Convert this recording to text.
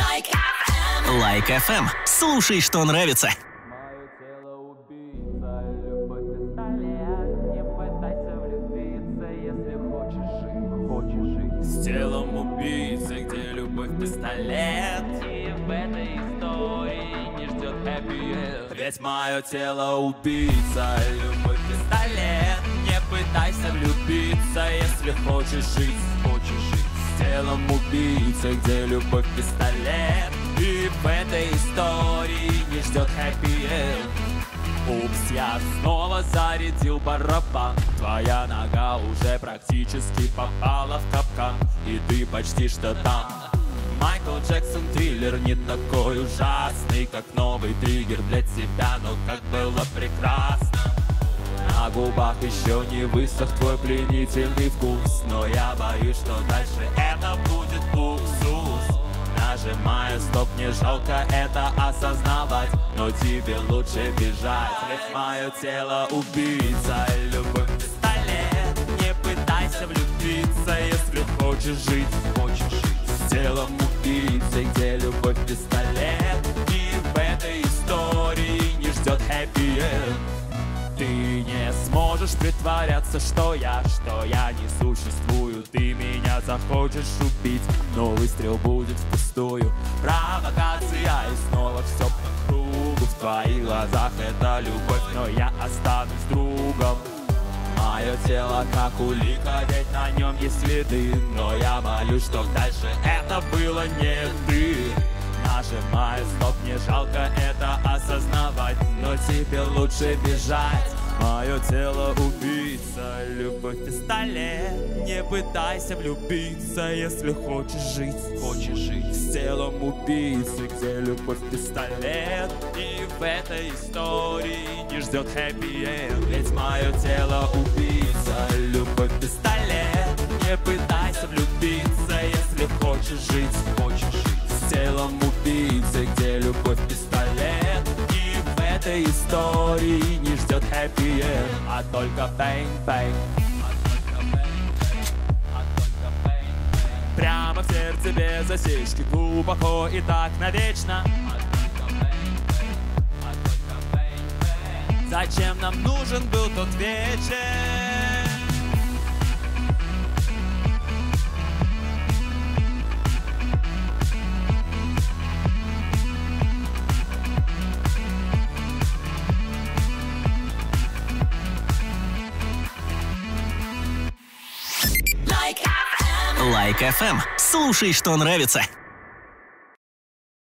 Лайк FM. Слушай, что нравится. Мое тело убийца, любовь пистолет. Не пытайся влюбиться, если хочешь жить. С телом убийцы, где любовь пистолет. И в этой истории не ждет хэппи-энд. Ведь мое тело убийца, любовь пистолет. Не пытайся влюбиться, если хочешь жить. С телом убийцы, где любовь пистолет. И в этой истории не ждет хэппи-энд. Упс, я снова зарядил барабан. Твоя нога уже практически попала в капкан, и ты почти что там. Майкл Джексон триллер не такой ужасный, как новый триггер для тебя, но как было прекрасно. На губах еще не высох твой пленительный вкус, но я боюсь, что дальше это будет уксус. Нажимая стоп, не жалко это осознавать, но тебе лучше бежать. Ведь мое тело убийца, любовь пистолет. Не пытайся влюбиться, если хочешь жить. С телом убийцы, где любовь пистолет. И в этой истории не ждет хэппи-энд. Ты не сможешь притворяться, что я не существую. Ты меня захочешь убить, но выстрел будет впустую. Провокация, и снова все по кругу. В твоих глазах это любовь, но я останусь другом. Мое тело как улика, ведь на нем есть следы. Но я молюсь, что дальше это было не ты. Нажимая стоп, не жалко это осознавать, но тебе лучше бежать. Мое тело убийца, любовь пистолет. Не пытайся влюбиться, если хочешь жить. С телом убийцы, где любовь пистолет. И в этой истории не ждет хэппи-энд. Ведь мое тело убийца, любовь пистолет. Не пытайся влюбиться, если хочешь жить. С телом убийцы, где любовь пистолет. И в этой истории не ждет хэппи-энд, а только бэнг-бэнг. Прямо в сердце без засечки, глубоко и так навечно. Зачем нам нужен был тот вечер? Лайк FM. Слушай, что нравится.